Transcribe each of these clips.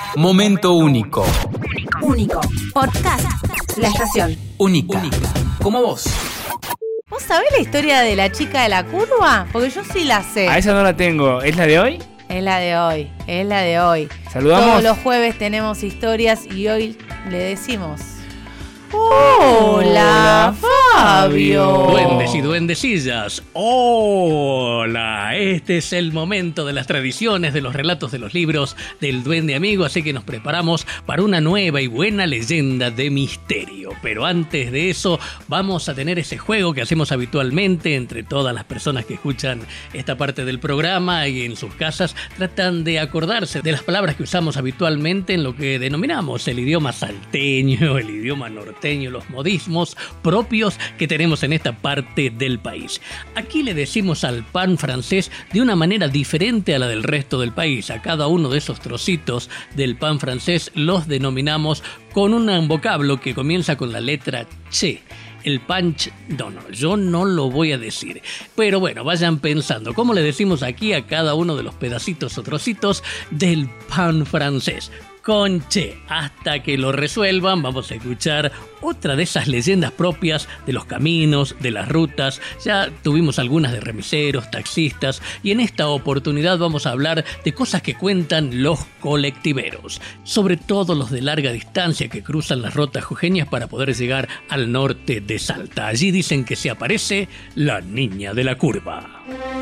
Momento único. Único. Podcast. La estación. Única. Como vos. ¿Vos sabés la historia de la chica de la curva? Porque yo sí la sé. A esa no la tengo. ¿Es la de hoy? Es la de hoy, es la de hoy. Saludamos. Todos los jueves tenemos historias y hoy le decimos: ¡Hola, Fabio! Duendes y duendecillas, hola, este es el momento de las tradiciones, de los relatos de los libros del Duende Amigo, así que nos preparamos para una nueva y buena leyenda de misterio. Pero antes de eso, vamos a tener ese juego que hacemos habitualmente entre todas las personas que escuchan esta parte del programa y en sus casas tratan de acordarse de las palabras que usamos habitualmente en lo que denominamos el idioma salteño, el idioma norteño, los modismos propios que tenemos en esta parte del país. Aquí le decimos al pan francés de una manera diferente a la del resto del país. A cada uno de esos trocitos del pan francés los denominamos con un vocablo que comienza con la letra che. El punch, no, yo no lo voy a decir. Pero bueno, vayan pensando, ¿cómo le decimos aquí a cada uno de los pedacitos o trocitos del pan francés? Con che. Hasta que lo resuelvan, vamos a escuchar otra de esas leyendas propias de los caminos, de las rutas. Ya tuvimos algunas de remiseros, taxistas, y en esta oportunidad vamos a hablar de cosas que cuentan los colectiveros, sobre todo los de larga distancia que cruzan las rutas jujeñas para poder llegar al norte de Salta. Allí dicen que se aparece la niña de la curva.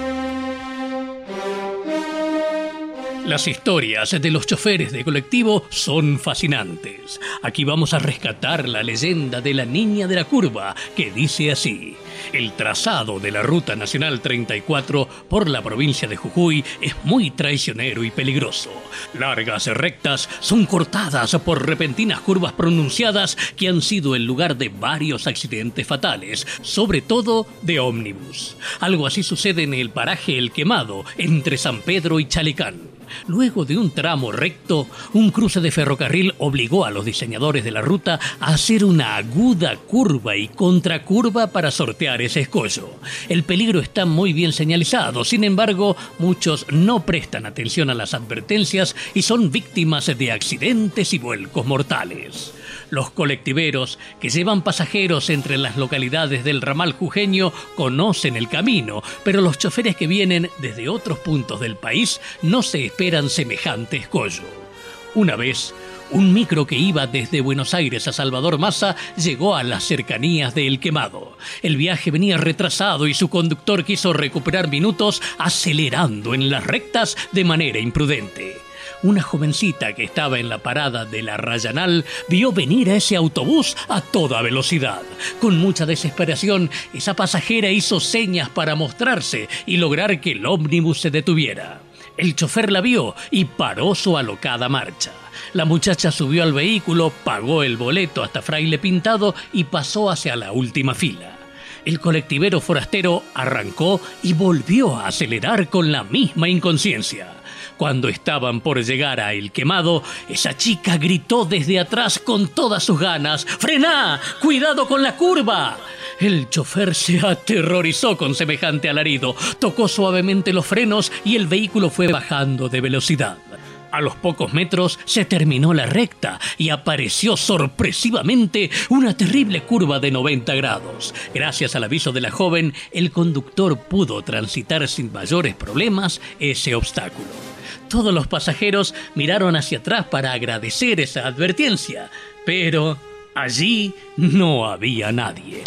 Las historias de los choferes de colectivo son fascinantes. Aquí vamos a rescatar la leyenda de la niña de la curva, que dice así: el trazado de la Ruta Nacional 34 por la provincia de Jujuy es muy traicionero y peligroso. Largas rectas son cortadas por repentinas curvas pronunciadas que han sido el lugar de varios accidentes fatales, sobre todo de ómnibus. Algo así sucede en el paraje El Quemado, entre San Pedro y Chalicán. Luego de un tramo recto, un cruce de ferrocarril obligó a los diseñadores de la ruta a hacer una aguda curva y contracurva para sortear ese escollo. El peligro está muy bien señalizado, sin embargo, muchos no prestan atención a las advertencias y son víctimas de accidentes y vuelcos mortales. Los colectiveros que llevan pasajeros entre las localidades del ramal jujeño conocen el camino, pero los choferes que vienen desde otros puntos del país no se esperan semejante escollo. Una vez, un micro que iba desde Buenos Aires a Salvador Massa llegó a las cercanías de El Quemado. El viaje venía retrasado y su conductor quiso recuperar minutos acelerando en las rectas de manera imprudente. Una jovencita que estaba en la parada de la Rayanal vio venir a ese autobús a toda velocidad. Con mucha desesperación, esa pasajera hizo señas para mostrarse y lograr que el ómnibus se detuviera. El chofer la vio y paró su alocada marcha. La muchacha subió al vehículo, pagó el boleto hasta Fraile Pintado y pasó hacia la última fila. El colectivero forastero arrancó y volvió a acelerar con la misma inconsciencia. Cuando estaban por llegar a El Quemado, esa chica gritó desde atrás con todas sus ganas: ¡frená! ¡Cuidado con la curva! El chofer se aterrorizó con semejante alarido, tocó suavemente los frenos y el vehículo fue bajando de velocidad. A los pocos metros se terminó la recta y apareció sorpresivamente una terrible curva de 90 grados. Gracias al aviso de la joven, el conductor pudo transitar sin mayores problemas ese obstáculo. Todos los pasajeros miraron hacia atrás para agradecer esa advertencia, pero allí no había nadie.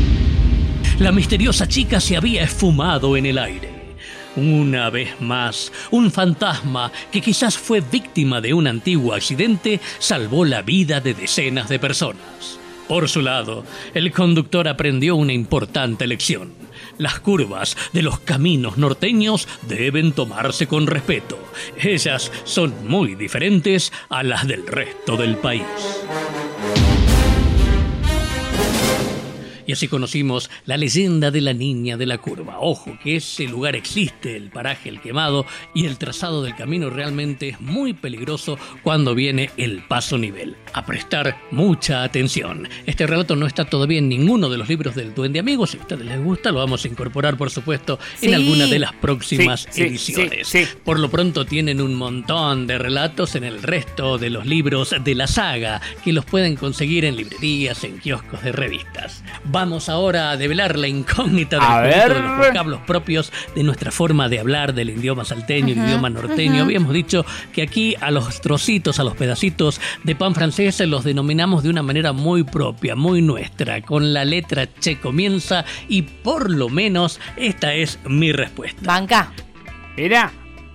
La misteriosa chica se había esfumado en el aire. Una vez más, un fantasma que quizás fue víctima de un antiguo accidente salvó la vida de decenas de personas. Por su lado, el conductor aprendió una importante lección. Las curvas de los caminos norteños deben tomarse con respeto. Ellas son muy diferentes a las del resto del país. Y así conocimos la leyenda de la Niña de la Curva. Ojo, que ese lugar existe, el paraje El Quemado, y el trazado del camino realmente es muy peligroso cuando viene el paso nivel. A prestar mucha atención. Este relato no está todavía en ninguno de los libros del Duende Amigo. Si a ustedes les gusta, lo vamos a incorporar, por supuesto, en alguna de las próximas ediciones. Sí. Por lo pronto tienen un montón de relatos en el resto de los libros de la saga, que los pueden conseguir en librerías, en kioscos de revistas. Vamos ahora a develar la incógnita del jueguito de los vocablos propios de nuestra forma de hablar del idioma salteño, el idioma norteño. Habíamos dicho que aquí a los trocitos, a los pedacitos de pan francés se los denominamos de una manera muy propia, muy nuestra. Con la letra Che comienza y por lo menos esta es mi respuesta. Banca. Mira.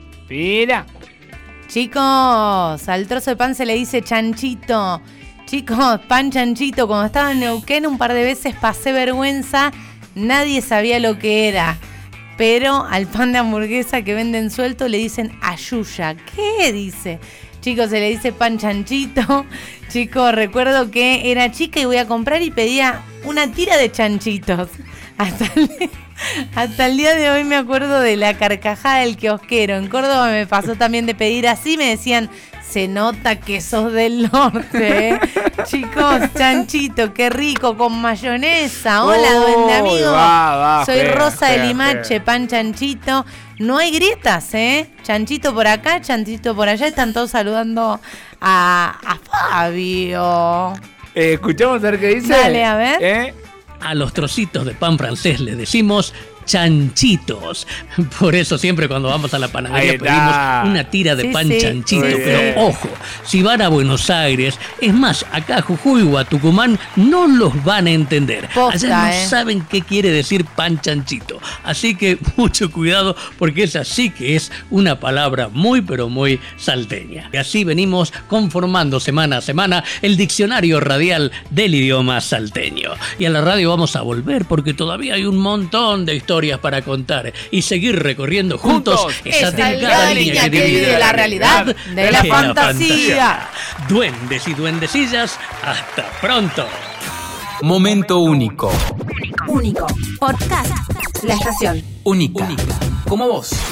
Chicos, al trozo de pan se le dice chanchito. Chicos, pan chanchito. Cuando estaba en Neuquén un par de veces pasé vergüenza. Nadie sabía lo que era. Pero al pan de hamburguesa que venden suelto le dicen ayuya. ¿Qué dice? Chicos, se le dice pan chanchito. Chicos, recuerdo que era chica y voy a comprar y pedía una tira de chanchitos. Hasta el día de hoy me acuerdo de la carcajada del kiosquero. En Córdoba me pasó también de pedir así, me decían, se nota que sos del norte, ¿eh? Chicos, chanchito, qué rico, con mayonesa. Hola, Duende Amigo. Soy Rosa de Limache, pan chanchito. No hay grietas, ¿eh? Chanchito por acá, chanchito por allá. Están todos saludando a Fabio. Escuchamos a ver qué dice. Dale, a ver. A los trocitos de pan francés les decimos chanchitos. Por eso siempre cuando vamos a la panadería pedimos una tira de pan chanchito. Pero ojo, si van a Buenos Aires, es más, acá a Jujuy o a Tucumán no los van a entender. Allá no saben qué quiere decir pan chanchito. Así que mucho cuidado, porque esa sí que es una palabra muy pero muy salteña. Y así venimos conformando semana a semana el diccionario radial del idioma salteño. Y a la radio vamos a volver porque todavía hay un montón de historias para contar y seguir recorriendo juntos esa delgada línea que divide la realidad de la fantasía. Duendes y duendecillas, hasta pronto. Momento único. Único. Podcast. La estación. Única. Como vos.